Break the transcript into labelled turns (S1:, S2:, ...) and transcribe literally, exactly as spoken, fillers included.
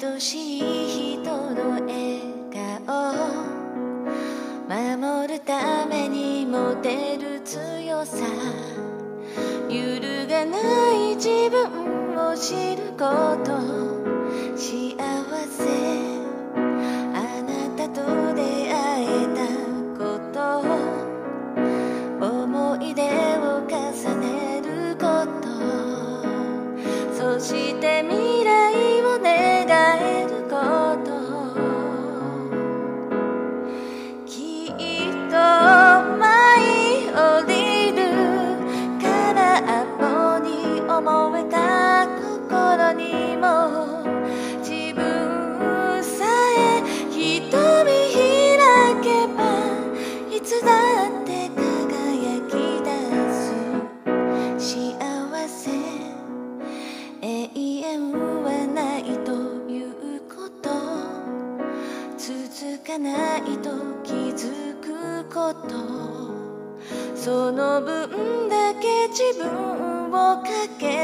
S1: 愛しい人の笑顔守るために持てる強さ揺るがない自分を知ること幸せあなたと出会えたこと思い出を重ねることそして未来を願えることきっと舞い降りる空っぽに思えた心にも自分さえ瞳開けばいつだって輝き出す幸せ永遠はないということ続かないと気づくことその分だけ自分をかけ